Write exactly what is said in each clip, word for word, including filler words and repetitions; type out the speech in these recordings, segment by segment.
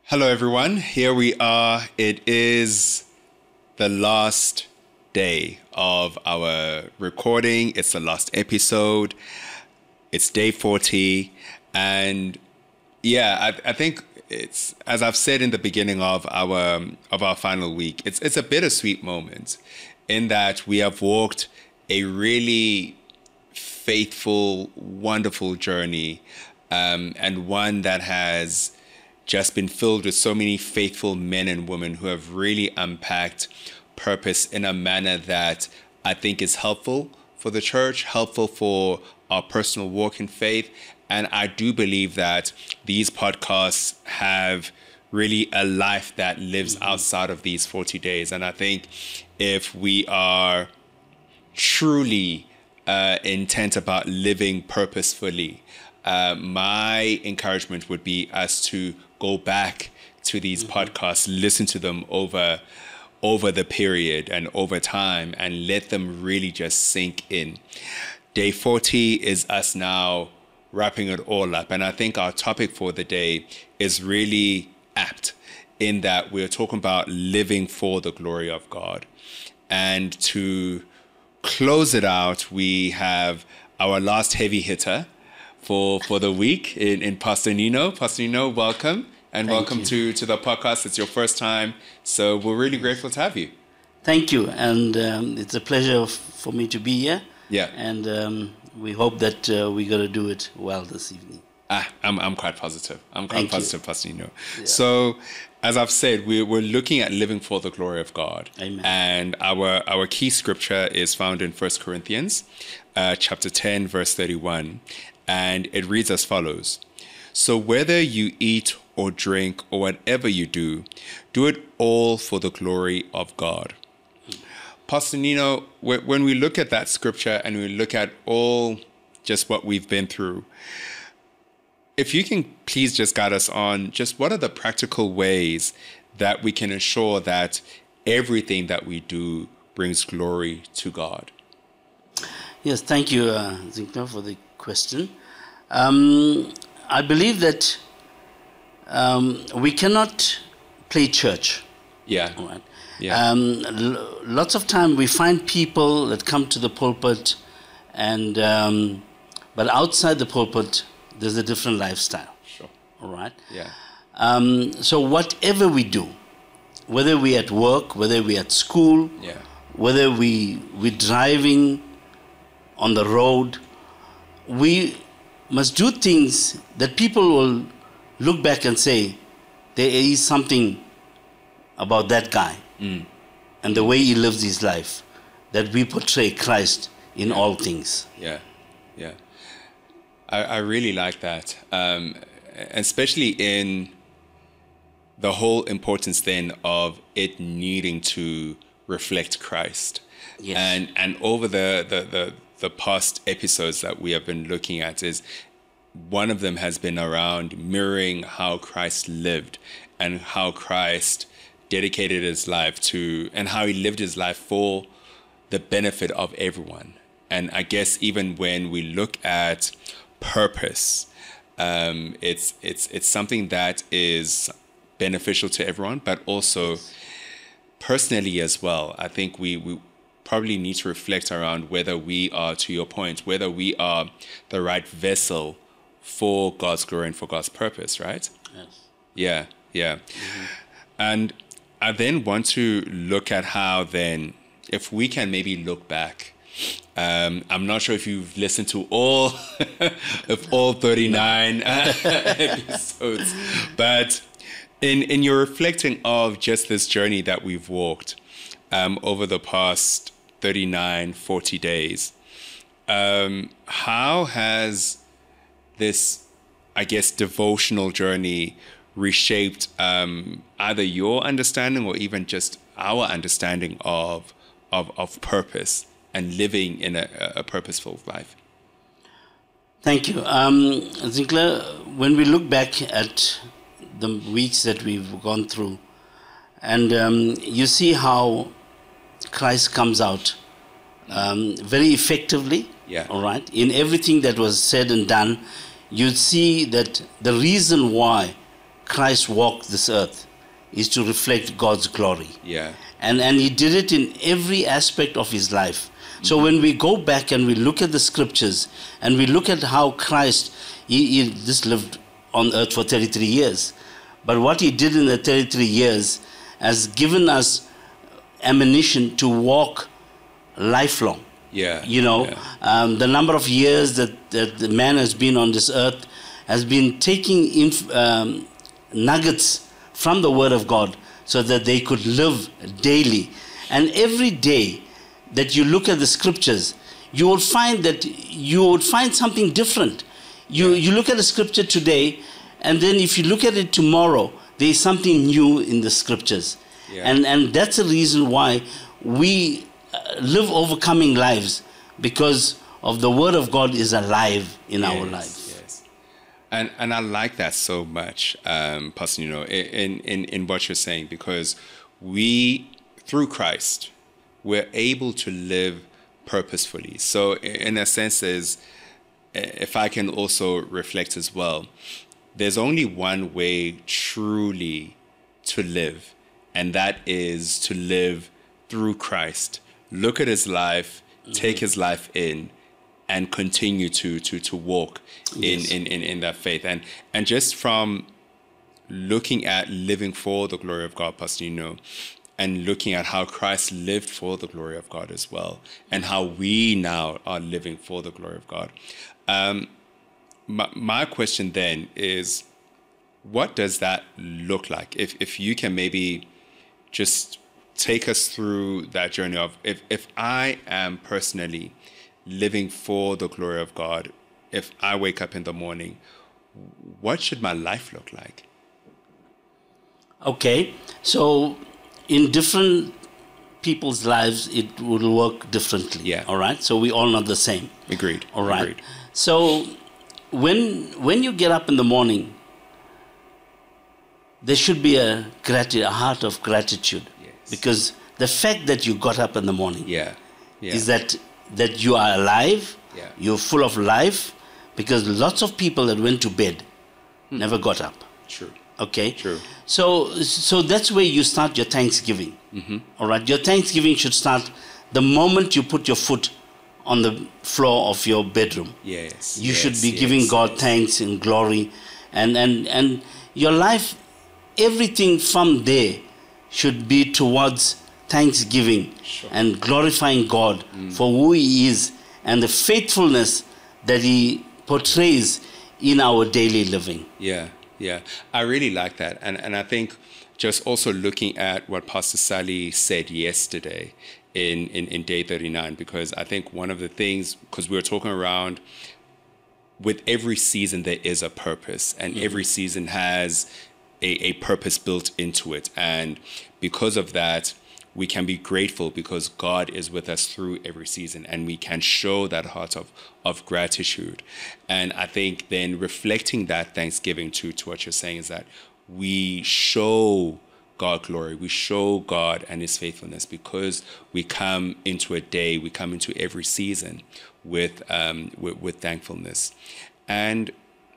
Hello, everyone. Here we are. It is the last day of our recording. It's the last episode. It's day forty. And yeah, I, I think it's, as I've said in the beginning of our of our final week, it's it's a bittersweet moment in that we have walked a really faithful, wonderful journey, um, and one that has just been filled with so many faithful men and women who have really unpacked purpose in a manner that I think is helpful for the church, helpful for our personal walk in faith. And I do believe that these podcasts have really a life that lives mm-hmm. outside of these forty days. And I think if we are truly uh, intent about living purposefully, uh, my encouragement would be us to go back to these mm-hmm. podcasts, listen to them over over the period and over time, and let them really just sink in. Day forty is us now wrapping it all up. And I think our topic for the day is really apt in that we're talking about living for the glory of God. And to close it out, we have our last heavy hitter for, for the week in, in Pastor Nino. Pastor Nino, welcome. And Thank welcome you. to, to the podcast. It's your first time. So we're really grateful to have you. Thank you. And um, it's a pleasure f- for me to be here. Yeah. And um, we hope that uh, we're going to do it well this evening. Ah, I'm I'm quite positive. I'm quite Thank positive, you. Pastor Nino. Yeah. So, as I've said, we're we're looking at living for the glory of God. Amen. And our our key scripture is found in First Corinthians, uh, chapter ten, verse thirty-one, and it reads as follows: "So whether you eat or drink or whatever you do, do it all for the glory of God." Pastor Nino, when we look at that scripture and we look at all just what we've been through, if you can please just guide us on just what are the practical ways that we can ensure that everything that we do brings glory to God? Yes, thank you, uh, Zinkler, for the question. Um, I believe that um, we cannot play church. Yeah. Right? Yeah. Um, l- lots of time we find people that come to the pulpit, and um, but outside the pulpit, there's a different lifestyle. Sure. All right. Yeah. Um, so whatever we do, whether we're at work, whether we're at school, Yeah. whether we we're driving on the road, we must do things that people will look back and say, there is something about that guy Mm. and the way he lives his life, that we portray Christ in Yeah. all things. Yeah, yeah. I, I really like that, um, especially in the whole importance then of it needing to reflect Christ. Yes. And and over the, the, the, the past episodes that we have been looking at is one of them has been around mirroring how Christ lived and how Christ dedicated his life to, and how he lived his life for the benefit of everyone. And I guess even when we look at purpose, um, it's it's it's something that is beneficial to everyone, but also personally as well. I think we, we probably need to reflect around whether we are, to your point, whether we are the right vessel for God's glory and for God's purpose, right? Yes. Yeah, yeah. Mm-hmm. And I then want to look at how then, if we can maybe look back, um, I'm not sure if you've listened to all of all thirty-nine episodes, but in, in your reflecting of just this journey that we've walked um, over the past thirty-nine, forty days, um, how has this, I guess, devotional journey reshaped um, either your understanding or even just our understanding of of, of purpose and living in a, a purposeful life? Thank you. Um, Zinkler, when we look back at the weeks that we've gone through, and um, you see how Christ comes out um, very effectively, Yeah. all right, in everything that was said and done, you see that the reason why Christ walked this earth is to reflect God's glory. Yeah. And, and he did it in every aspect of his life. So when we go back and we look at the scriptures and we look at how Christ, he, he just lived on earth for thirty-three years. But what he did in the thirty-three years has given us ammunition to walk lifelong. Yeah. You know, yeah. Um, the number of years that, that the man has been on this earth has been taking inf- um, nuggets from the Word of God so that they could live daily. And every day that you look at the scriptures, you will find that you would find something different. You, you look at the scripture today, and then if you look at it tomorrow, there is something new in the scriptures. Yeah. And, and that's the reason why we uh, live overcoming lives, because of the Word of God is alive in yes, our lives. Yes. And and I like that so much, um, Pastor Nuno, in, in, in what you're saying, because we, through Christ, we're able to live purposefully. So in a sense, is if I can also reflect as well, there's only one way truly to live, and that is to live through Christ. Look at his life, mm-hmm. take his life in, and continue to to to walk in, yes. in, in, in that faith. And and just from looking at living for the glory of God, Pastor, you know, and looking at how Christ lived for the glory of God as well, and how we now are living for the glory of God. Um, my, my question then is, what does that look like? If if you can maybe just take us through that journey of, if, if I am personally living for the glory of God, if I wake up in the morning, what should my life look like? Okay, so in different people's lives, it will work differently. Yeah. All right. So we all not the same. Agreed. All right. Agreed. So when when you get up in the morning, there should be a gratitude, a heart of gratitude, Yes. because the fact that you got up in the morning Yeah. Yeah. is that that you are alive. Yeah. You're full of life, because lots of people that went to bed Hmm. never got up. True. Okay. True. So, so that's where you start your Thanksgiving. Mm-hmm. All right. Your Thanksgiving should start the moment you put your foot on the floor of your bedroom. Yes. You yes, should be yes, giving God yes. thanks and glory, and and and your life, everything from there should be towards thanksgiving Sure. and glorifying God mm. for who He is and the faithfulness that He portrays in our daily living. Yeah, yeah. I really like that. And and I think just also looking at what Pastor Sally said yesterday in, in, in day thirty-nine, because I think one of the things, because we were talking around, with every season there is a purpose, and mm-hmm. every season has a, a purpose built into it. And because of that, we can be grateful because God is with us through every season, and we can show that heart of, of gratitude. And I think then reflecting that thanksgiving to, to what you're saying is that we show God glory, we show God and His faithfulness, because we come into a day, we come into every season with um, with, with thankfulness. And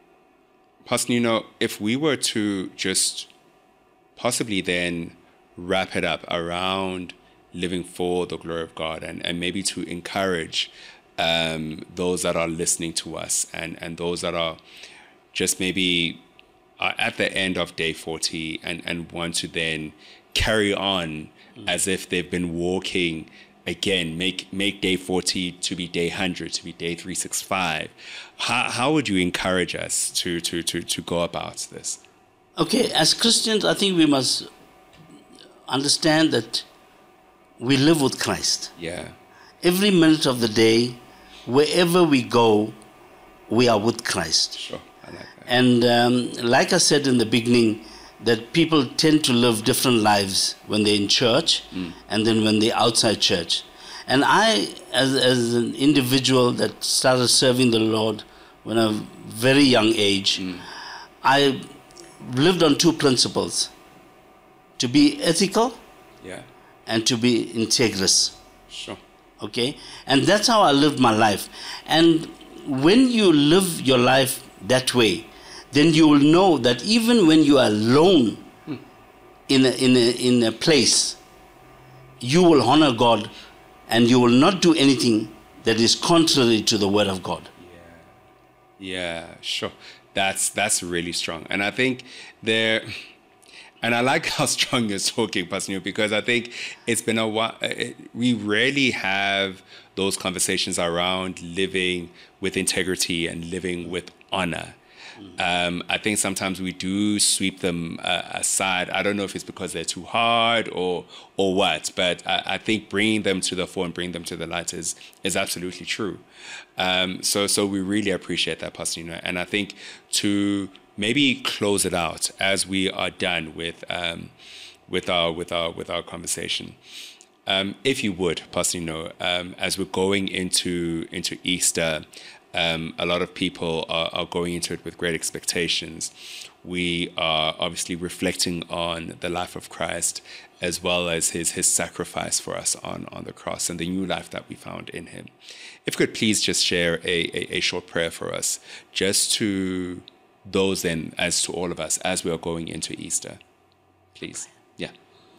Pastor Nuno, if we were to just possibly then wrap it up around living for the glory of God, and, and maybe to encourage um, those that are listening to us, and, and those that are just maybe are at the end of day forty and, and want to then carry on mm. as if they've been walking again, make make day forty to be day one hundred, to be day three sixty-five. How, how would you encourage us to, to, to, to go about this? Okay, as Christians, I think we must understand that we live with Christ. Yeah. Every minute of the day, wherever we go, we are with Christ. Sure, I like that. And um, like I said in the beginning, that people tend to live different lives when they're in church mm. and then when they're outside church. And I, as, as an individual that started serving the Lord when I was a very young age, mm. I lived on two principles: to be ethical, yeah, and to be integrous. Sure. Okay? And that's how I lived my life. And when you live your life that way, then you will know that even when you are alone hmm. in, a, in, a, in a place, you will honor God and you will not do anything that is contrary to the word of God. Yeah, yeah, sure. That's that's really strong. And I think there, and I like how strong you're talking, Pastor Neil, because I think it's been a while, it, we rarely have those conversations around living with integrity and living with honor. Um, I think sometimes we do sweep them uh, aside. I don't know if it's because they're too hard or or what, but I, I think bringing them to the fore and bringing them to the light is is absolutely true. Um, so so we really appreciate that, Pastor Nino. And I think to maybe close it out as we are done with um, with our with our with our conversation. Um, if you would, Pastor Nino, um, as we're going into into Easter. Um, a lot of people are, are going into it with great expectations. We are obviously reflecting on the life of Christ as well as his his sacrifice for us on, on the cross and the new life that we found in him. If you could please just share a, a, a short prayer for us, just to those then, as to all of us, as we are going into Easter. Please. Yeah.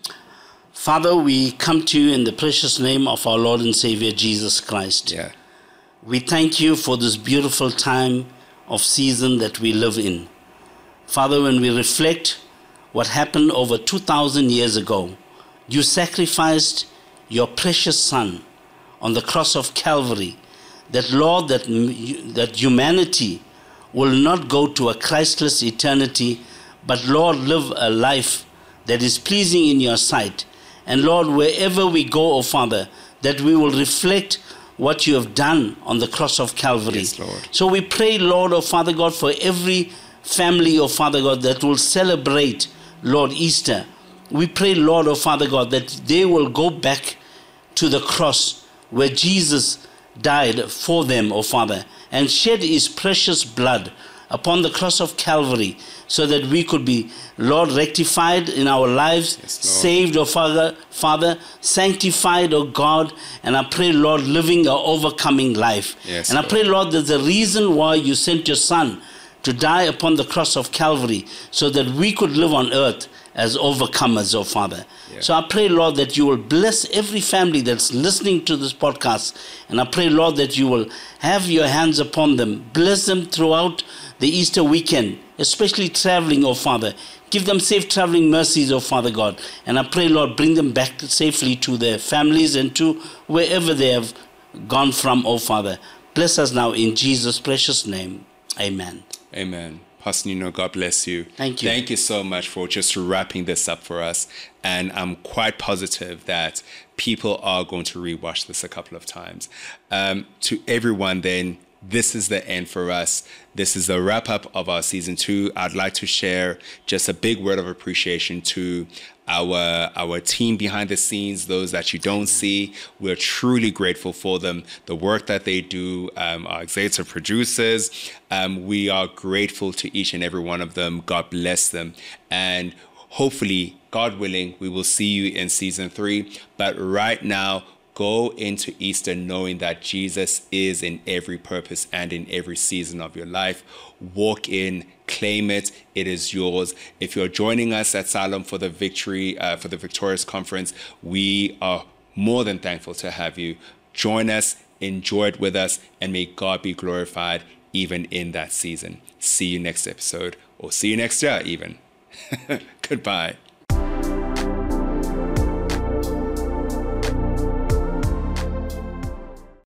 Father, we come to you in the precious name of our Lord and Savior, Jesus Christ. Yeah. We thank you for this beautiful time of season that we live in. Father, when we reflect what happened over two thousand years ago, you sacrificed your precious Son on the cross of Calvary, that, Lord, that, that humanity will not go to a Christless eternity, but, Lord, live a life that is pleasing in your sight. And, Lord, wherever we go, oh Father, that we will reflect what you have done on the cross of Calvary. Yes, Lord. So we pray, Lord, oh Father God, for every family, oh Father God, that will celebrate, Lord, Easter. We pray, Lord, oh Father God, that they will go back to the cross where Jesus died for them, oh Father, and shed his precious blood upon the cross of Calvary, so that we could be, Lord, rectified in our lives, yes, saved, oh Father, Father, sanctified, oh God, and I pray, Lord, living an overcoming life. Yes, and I Lord. pray, Lord, that the reason why you sent your Son to die upon the cross of Calvary, so that we could live on earth as overcomers, oh Father. Yeah. So I pray, Lord, that you will bless every family that's listening to this podcast. And I pray, Lord, that you will have your hands upon them. Bless them throughout the Easter weekend, especially traveling, oh Father. Give them safe traveling mercies, oh Father God. And I pray, Lord, bring them back safely to their families and to wherever they have gone from, oh Father. Bless us now in Jesus' precious name. Amen. Amen. Pastor Nino, God bless you. Thank you. Thank you so much for just wrapping this up for us. And I'm quite positive that people are going to rewatch this a couple of times. Um, to everyone then, this is the end for us. This is the wrap up of our season two. I'd like to share just a big word of appreciation to our our team behind the scenes, those that you don't see. We're truly grateful for them, the work that they do, um, our executive producers. Um, we are grateful to each and every one of them. God bless them. And hopefully, God willing, we will see you in season three. But right now, go into Easter knowing that Jesus is in every purpose and in every season of your life. Walk in, claim it, it is yours. If you're joining us at Salem for the Victory, uh, for the Victorious Conference, we are more than thankful to have you. Join us, enjoy it with us, and may God be glorified even in that season. See you next episode, or see you next year even. Goodbye.